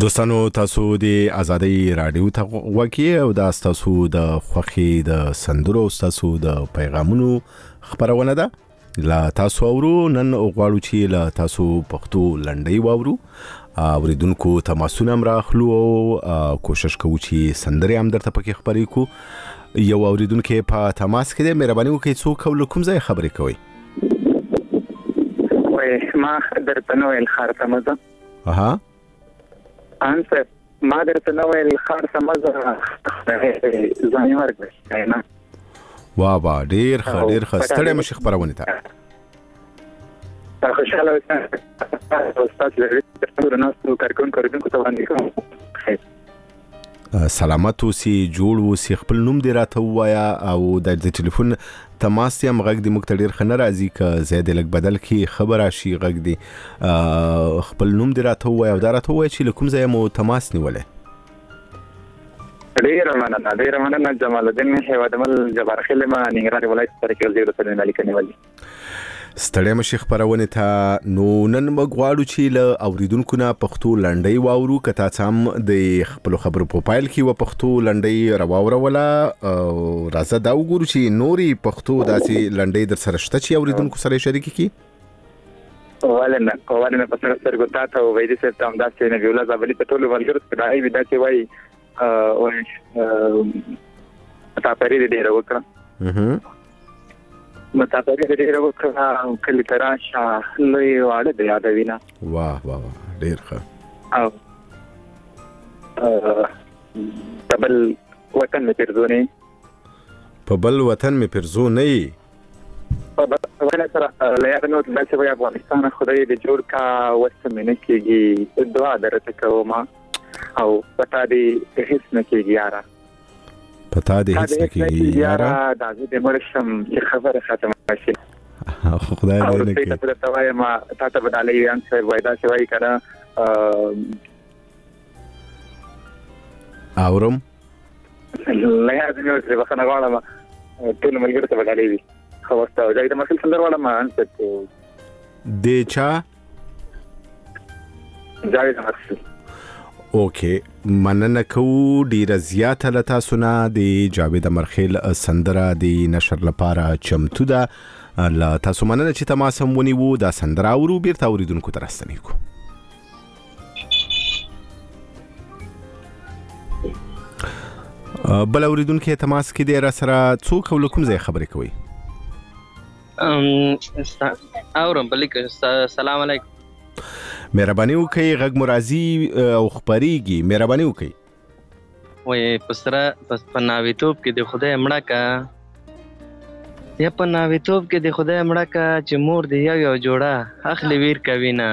دوستانو تاسو د ازادي رادیو ته وکی او دا تاسو د خوخي د سندرو تاسو د پیغامونو خبرونه ده لا تاسو اورو نن غواړو چې لا تاسو پښتو لنډي واورو اوریدونکو تماسونه مراخلو او کوشش کوو چې سندري هم درته پکې خبرې کو یو اوریدونکو په تماس کې د مهرباني وکړئ څوک او کوم ځای خبرې کوي وای ما درته نو الخار تمزه اها انسر ما درته نو الخار تمزه ځاني ورګ نه واه ډیر ستړی مشي خبرونه ته خوشاله اوسه استاد لري نو کارکونکو ته باندې کوم سلامت اوسې جوړ اوسې خپل نوم دې راته وایا او د ټلیفون تماس یې مغږ دې موږ ته ډېر ښه نه راځي که زه دې لږ بدل کړي خبره شي غږ دې خپل نوم دې راته ووایه او دا راته ووایه چې له کوم ځایه مو تماس نیولی ډېره مننه جمال الدین هیوادمل جبار خیل ما ننګرهار ولایت سره کې وزیر سره مالک نیولې ستړی مشي خبرونه ته نو نن موږ غواړو چې له اوریدونکو نه پښتو لنډۍ واورو که تاسو هم د خپل خبرو په پایل کې و پښتو لنډۍ راووروله راځه دا وګورو چې نوري پښتو داسې لنډۍ در سره شته چې اوریدونکو سره شریک کړي ولنه په سر سرګو تاسو وایي چې تاسو داسې نه ویلا ځابلي په ټولو ورګرس په دای ودا چې وایي تا پرې دې راوکړه متابعه ډیره وکړه کلی تراشه لوی واړه د یادوینا واه ډیر ښه او په بل وطن می پرزونه په وطن سره لایق نو د څه افغانستان خدای دې جوړ کا وسمنه کېږي دعا درته کوم او پتا دې هیڅ نه کېږي یاره پتا دې هیڅ نه کېږي یاره دا دې مرشم چې خبره ختمه شي خدای دې نه کړي ته توای ما تاسو بدالې ویان څه وایدا څه وایي کنه اورم لا دې نو څه بخنه غواړم ټول ملګری ته بدالې وي خو واستو دا دې مسل څنګه وړم انت دې چا جاوید مسل اوکې مننه کوو ډیره زیاته له تاسو نه د جاوید مرخیل سندره د نشر لپاره چمتو ده له تاسو مننه چې تماس هم ونیوو دا سندره اورو بیرته اوریدونکو ته راستنې کو بل اوریدونکو تماس کې دی را سره څوک او له کوم ځای خبرې کوي اورم بلیک سلام علیکم مهرباني وکړئ غږ مرازي او خبريږي مهرباني وکړئ وای پسره په ناویتوب کې د خدای مړه کا یا په ناویتوب کې د خدای مړه کا چې مور دی یو جوړه اخلي ویر کوي نه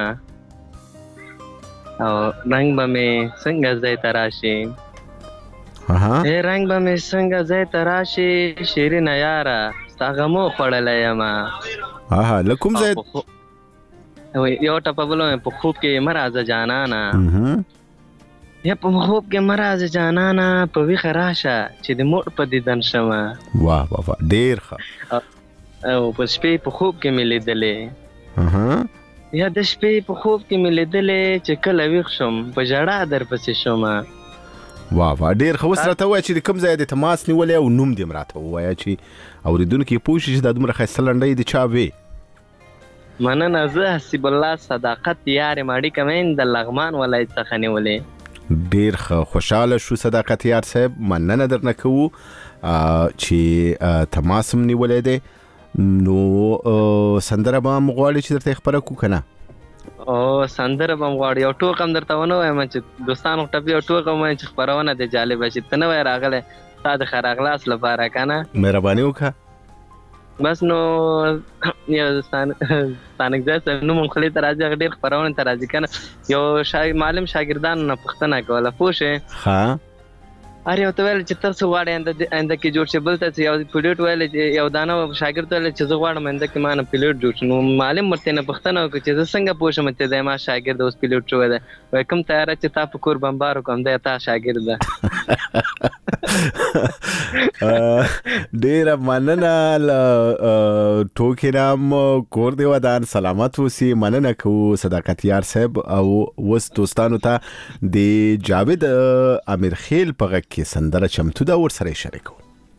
او رنگ به مې څنګه ځای تراشي رنگ به مې څنګه ځای تراشي شیرین یاره ستاغمو خړلې ما لکم ځای یو ټپه بولم په خوب کې مرزه جانانا یا په خوب کې مرزه جانانا په ویخه راشه چې د موټ په دیدن شمه واه ډیر ښه او په شپې په خوب کې مې لیدلې یا د شپې په خوب کې مې لیدلې چې کله ویښ شم په ژړا درپسې شم واه ډیر ښه اوس راته ووایه چې د کوم ځای د تماس نیولی او نوم دې م راته ووایه چې اورېدونکي پوه شي چې دا دومره ښایسته لنډۍ د چا وې مننه زه حسیب الله صداقت یار ماړي کمین د لغمان ولایت څخه نیولې ډیر خوشاله شو صداقت یار صاحب مننه درنه کوو چې تماس هم نیولې دی نو سندره به هم غواړې چې درته خبره کو که نه او سندره به هم غواړي یو ټوک هم درته ونه وایم چې دوستانو ټپي یو ټوک هم وایم چې خپرونه دې جالبه شي ته نه وایې راغلی ستا د ښه راغلاست لپاره که نه مهرباني وکړه بس نو یو ستانک ځای صاحب نوم خولې ته راځي هغه ډېر خپرونې ته راځي که نه یو معلم شاګردانو نه پوښتنه کوله پوه شې هر یو ته ویل چې ته څه غواړې آینده کې جوړ شي بل ته یو پیلوټ ویل یو دانه شاګرد ته ویل چې زه غواړم آینده کې ما نه پیلوټ جوړ شي نو معلم ورته نه پوښتنه وکړه چې زه څنګه پوه شم چې دی ما شاګرد اوس پیلوټ شوی دی وایي کوم تیاره چې تا په کور بمبار وکړم دی تا شاګرد ده ډیر مننه ټوکې نام کور دی ودان سلامت اوسئ. مننه کوو صداقتیار صاحب. او وس دوستانو ته د جاوید امیرخیل په غږ کې سندره چمتو ده، ورسره شریکو.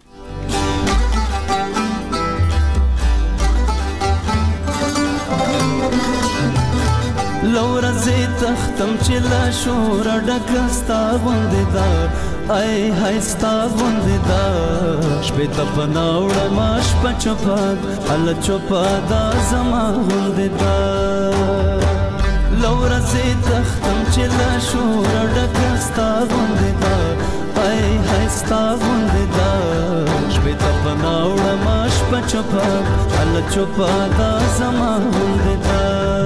لورځې تختم چې لا شور ډکستا غوندې دا ای هاي ستا غوندې دا شپې ته پناوړه ماش پچپا ال چوپا دا زما غوندې دا لورځې تختم چې لا شور ډکستا غوندې دا ای هاي ستا غوندې دا شپې ته پناوړه ماش پچپا ال چوپا دا زما غوندې دا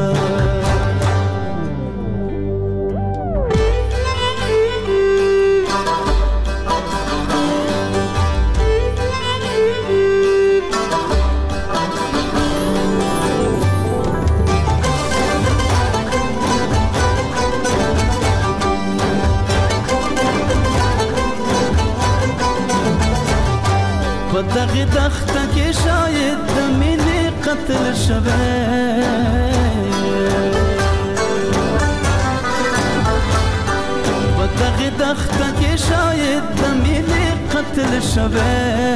دغه دخته کې شاید د مینې قتل شوه دغه دخته کې شاید د مینې قتل شوه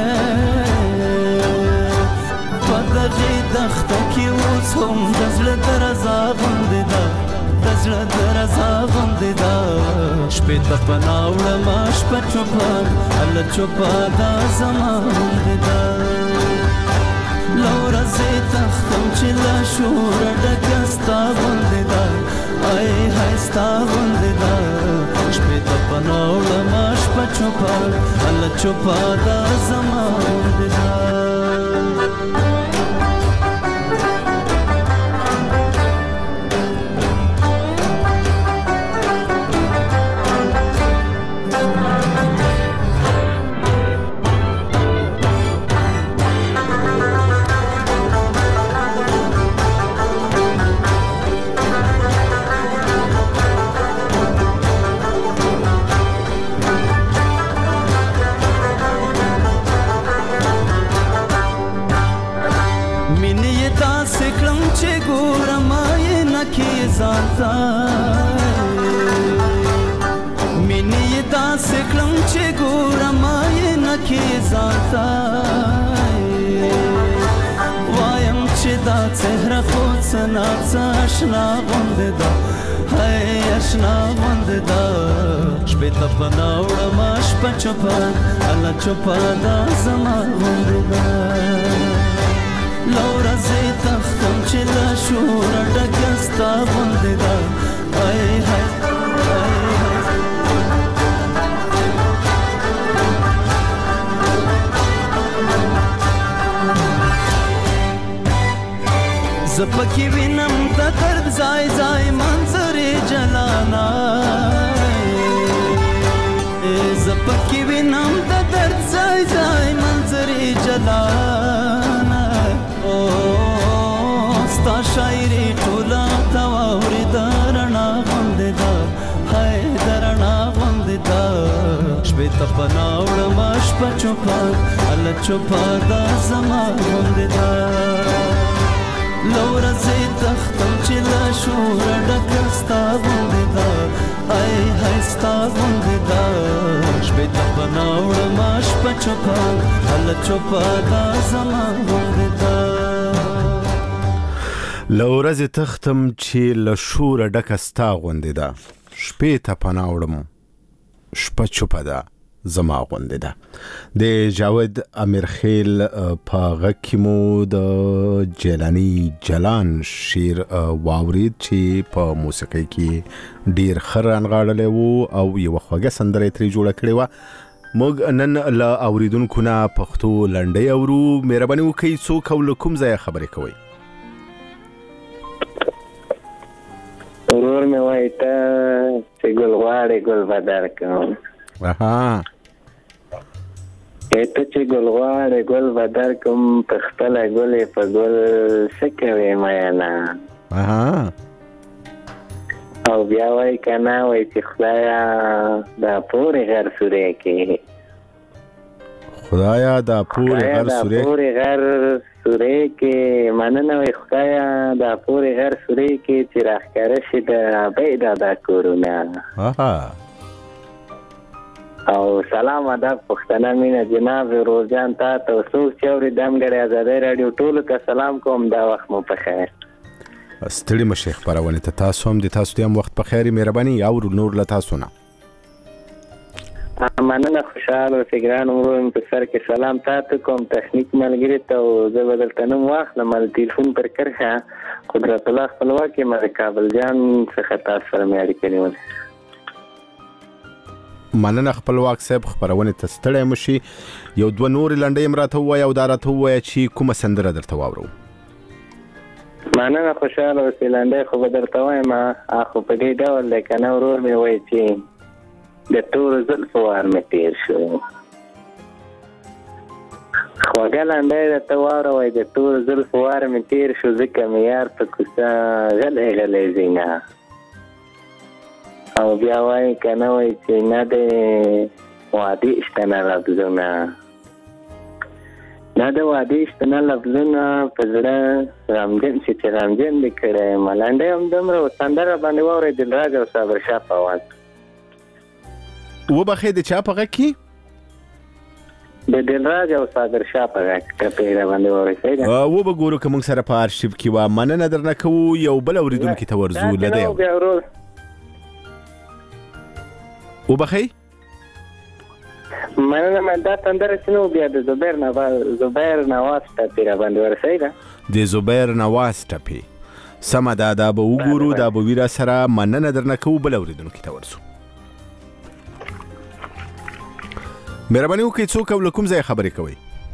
دغه دخته کې اوس هم د زړه درزا غوندې ده د زړه درزا غوندې ده شپې ته پناوړه ما شپه چوپه هله چوپه دا زما غوندې ده لورځې تختم چې له شوره ډکه ستا غوندې ده ای هاي ستا غوندې ده شپې ته پناوړه ما شپه چوپه هله چوپه دا زما غوندې ده مینې داسې کړم چې ګوره ما یې نه کې ځانته وایم چې دا څهره خو څه ناڅه اشنا غوندې ده هی اشنا غوندې ده شپې ته پناوړه ما شپه چوپه هله چوپه دا زما غوندې ده لورځې تختم چې له شوره ډکه ستا غوندې ده ای هاي زه پکې وینم د درد ځای ځای منظرې جلانا زه پکې وینم د درد ځای ځای منظرې جلانا ستا شاعري ټوله تا واورې د رڼا غوندې ده هی د رڼا غوندې ده شپې ته پناوړه ما شپه چوپه هله چوپه دا زما غوندې ده لورځې تختم چې له شوره ډکه ستا غوندې ده ای هی ستا غوندې ده شپې ته پناوړه ما شپه چوپه هله چوپه دا زما غوندې ده لورځې تختم چې له شوره ډکه ستا غوندې ده شپې ته پناوړم شپه چوپه ده زما غوندې ده. د جاوید امیرخیل په غږ کې مو د جیلانی جلان شعر واورید چې په موسیقۍ کې ډیر ښه رانغاړلی و او یوه خوږه سندره یې ترې جوړه کړې وه. موږ نن له اوریدونکو نه پښتو لنډۍ اورو. مهرباني وکړئ څوک او له کوم ځایه خبرې کوئ؟ ورور مې وایي ته چې ګل غواړې ګل به درکړم. ته چې ګل غواړې ګل به درکړم په خپله ګلې په ګل څه کوې مینه او بیا وایي که نه وایي چې خدایه دا پورې غر سوری کې خدایا دا پورې غر سورې پورې غر سورې کې مننه وي خدایا دا پورې غر سورې کې چې راښکاره شي د ابۍ دادا کورونه او سلام ادب پښتنه مینه جناب روزان تا ته څوک چې اوري دمګړی ازادۍ راډیو ټولو ته سلام کوم دا وخت مو په خیر ستړي مشه خبرونه ته تاسو هم د تاسو ته هم وخت په خیر مهرباني او نور له تاسو نه مننه خوشاله فکران ورو په سر کې سلام تاسو کوم تخنیک ملګری ته او زه بدل تنم واخلم مال ټلیفون پر کرخه قدرت الله خپلواکي مې کابل جان څخه تاسو سره مې اړیکه نیولې مننه خپلواک صاحب خبرونه ته ستړی مشي یو دوه نور لنډې امراته وای او دارته وای چې کومه سندره درته واورو مننه خوشاله وسیلانده خو درته وایم اخو په دې ډول لکه نو ورور مې وای چې د تور زلفو وار مې تیر شو خواږه لنډۍ درته واوروئ د تور زلفو وار مې تیر شو ځکه مې یار په کوڅه غلی غلی ځینه او بیا وایي که نه وایي چې نه د وعدې شته نه لفظونه نه د وعدې شته نه لفظونه په زړه غمجن شي چې غمجن دې کړی یم لنډۍ همدومره سندره باندې واورئ دلراج او صابر شاه په اواز وبخې د چا په غږ کې د دلراج او صابر شاه په غږ ټپې را باندې واورئ وبګورو که موږ سره په آرشیف کې وه مننه درنه کوو یو بل اورېدونکي ته ورځو له دی وبخې مننه مې دا سندره چې نو بیا د زبیر نواز ټپې را باندې ورسئ ده د زبیر نواز ټپې سمه ده دا به وګورو دا به وي را سره مننه درنه کوو بل اورېدونکي ته ورځو مهرباني وکړئ څوک او له کوم ځایه خبرې کوئ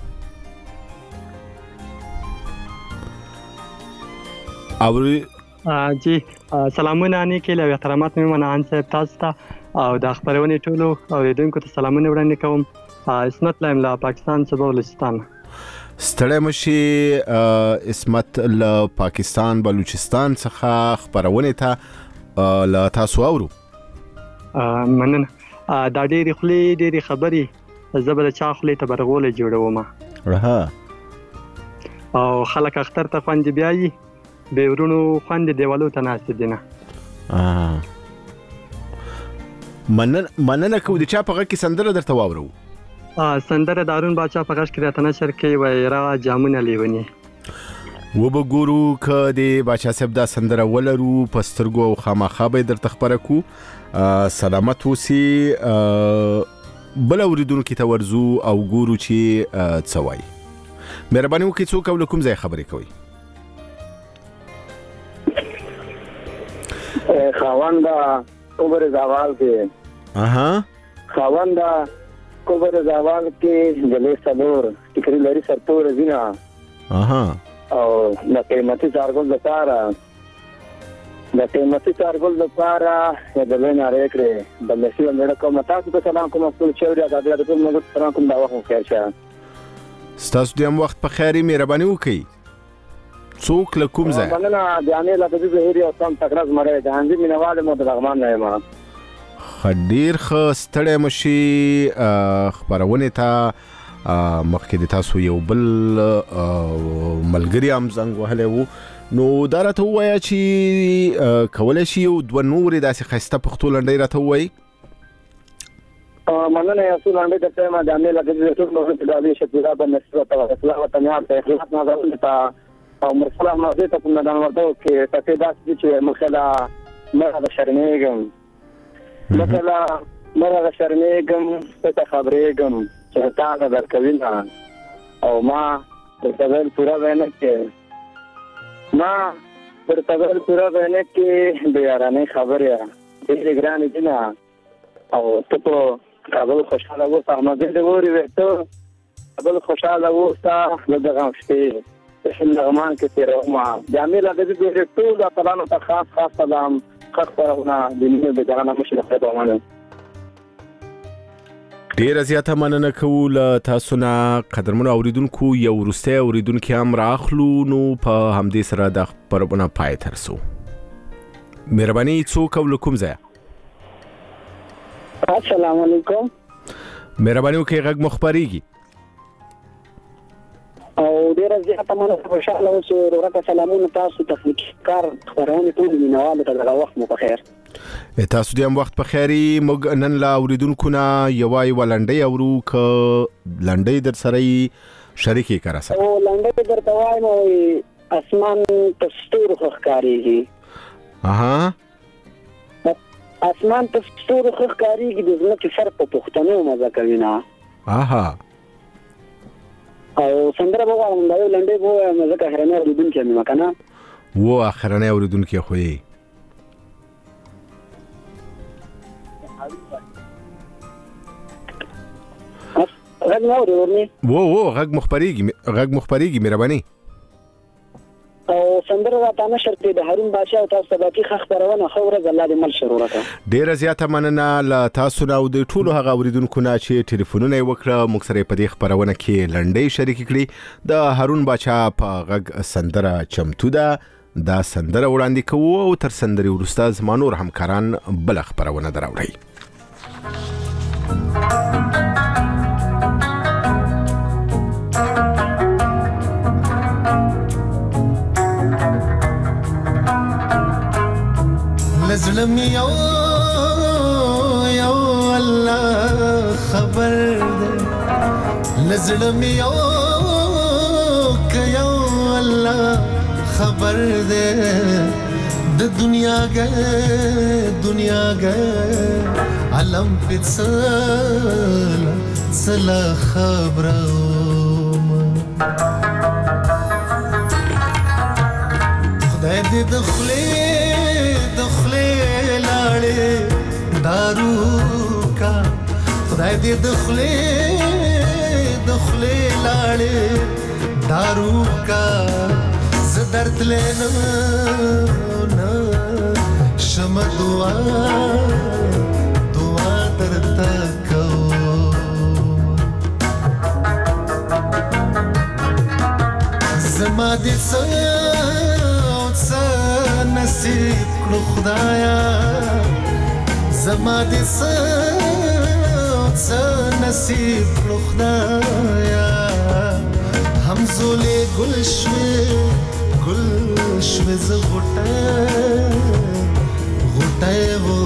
جی سلامونه نیکې له احترامات مې منان صاحب تاسو ته او د خبرونې ټولو اوریدونکو ته سلامونه وړاندې کوم اسمت لایم له پاکستان څخه بلوچستان ستړی مشي اسمت له پاکستان بلوچستان څخه خبرونه ته له تاسو اورو مننه دا ډېرې خولې ډېرې خبرې زه به د چا خولې ته برغولی جوړوم او خلک اختر ته خوندې بیایي بې ورونو خوندې دیوالو ته ناستې دي نه مننه کوو د چا په غږ کې سندره درته واورو سندره د هارون باچا په غږ کې راته نشر کوي وایي را جامونه لیوني وبګورو که د باچا صاحب دا سندره ولرو په سترګو او خامخا به درته خبره کو سلامت اوسي بل اوریدونکو ته ورځو او ګورو چې څه وایي مهرباني وکړئ څوک او له کوم ځای خبرې کوئ خاونده کوبر زوال کې خاونده کوبر زوال کې جلې صبر ټیکري لري سرتور زینا او د قیمتي چارګل لپاره د لوی نارې کړې بلشي ولر کوم تاسو ته سلام کوم خپل چوري آزاد د کوم نو سلام کوم دا وخت خیر شه ستاسو د وخت په خیري مهرباني وکړئ څوک له کوم ځای مننه جامې لا د زهري او تم تکرز مړې د انځي مینواله مو د لغمان نه ما خډیر خ ستړی مشي خبرونه ته مخکې د تاسو یو بل ملګری هم زنګ وهلی وو نو دا راته ووایه چې کولی شي یو دوه نورې داسې ښایسته پښتو لنډۍ راته ووایي مننه یو څو لنډۍ درته وایم جامې لا د ټول نور په ډالۍ شکیلا باندې سره اصلاح وطن یا ته اخلاص نظر ته او مرسله مازه ته کوم دان ورته کې تاسو داسې چې مخله مرغه شرمېږم مثلا مرغه شرمېږم ته خبرېږم چې تا نه درکوي نه او ما ترتبل پورا وینه کې د یارانې خبره ډېرې ګرانې دي نه او ته په کابل خوشحاله اوسه احمد دې ووري وته کابل خوشحاله اوسه د غم شپې په لغمان کې تیروم جامې لا د دې ټول افغانانو ته خاص سلام خبرونه د دې د ځان مشر خبره ومنه ډیره زیاته مننه کوو له تاسو نه قدرمنو اوریدونکو یو وروستی اوریدونکي هم راخلو نو په همدې سره د خبرونه پای ته رسو مهرباني څوک او له کوم ځایه السلام علیکم مهرباني وکړئ غږ مو خپرېږي او ډیره زیاته مننه خوشاله اوسئ ورته سلامونه تاسو تخنیکي کار خبرونه ټول مینوالو ته دغه وخت مو په خیر تاسو دې هم وخت په خیري موږ نن لا اوریدونکو نه یوای ولنډي اورو ک لنډي در سره شریکي کرا سره او لنډي درته وایم اسمان تستور خخکاریږي اسمان تستور خخکاریږي د ځمکې سر په پښتنو مزه کوي نه او سندره به وایم دا یو لنډي به وایم ځکه اخرنی اوریدونکي مې مکنه و اخرنی اوریدونکي خو یې غږ نه اوري ورني غږ مخبريږي مهرباني او سندره راته نشر کې د هارون بادشاه او تاسو باقي خبرونه خو ورځ الله دې مل شروع راکړه ډیره زیاته مننه ل تاسو نو د ټولو هغه اوریدونکو نه چې ټلیفونونه وکړه موږ سره په دې خبرونه کې لنډي شریک کړي د هارون بادشاه په غږ سندره چمتو ده دا سندره وړاندې کوو او تر سندري ورسته زمانور همکاران بل خبرونه دراوړي لزلم یو الله خبر ده لزلم یو الله خبر ده د دنیا گئے علم پڅلا خبرم خدای دې دخلې لاړې دارو کا خدای دې دخلې لاړې دارو کا زدرت لینا شم دعا درتا کو زما دې نصیب کړو خدایا زما دې نصیب کړو خدایا همزولې گل شوي ز غټه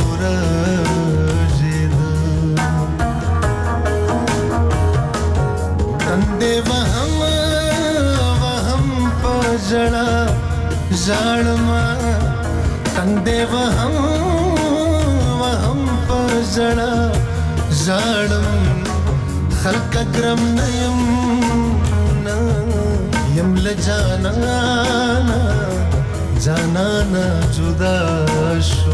ورژید تندې وهم پجړه ژړما تندې وهم پجړه ژړم خلق کرم نیم یم جانانا جدا شو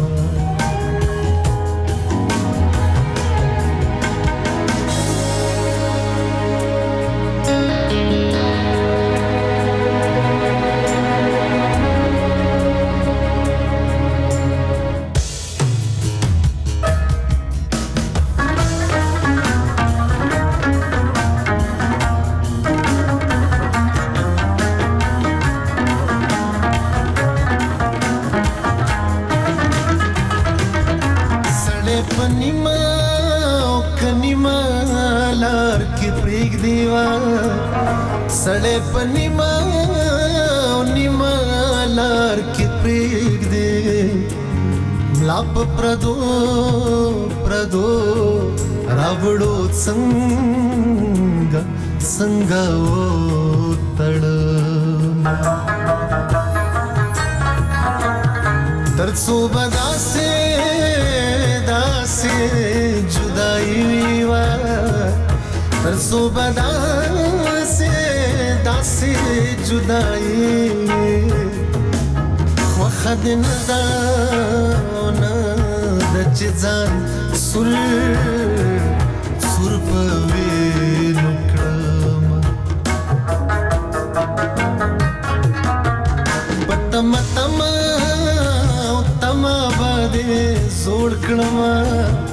सड़े पनिमा लार की प्रेग दे लाप प्रदो रावड़ो संगा ओ तड़ दर्सो दासे जुदाई वा दर्सो दासे जुदाई وخد ندانا د چزان سر پوي نکړم پتم باندې زوړ کړم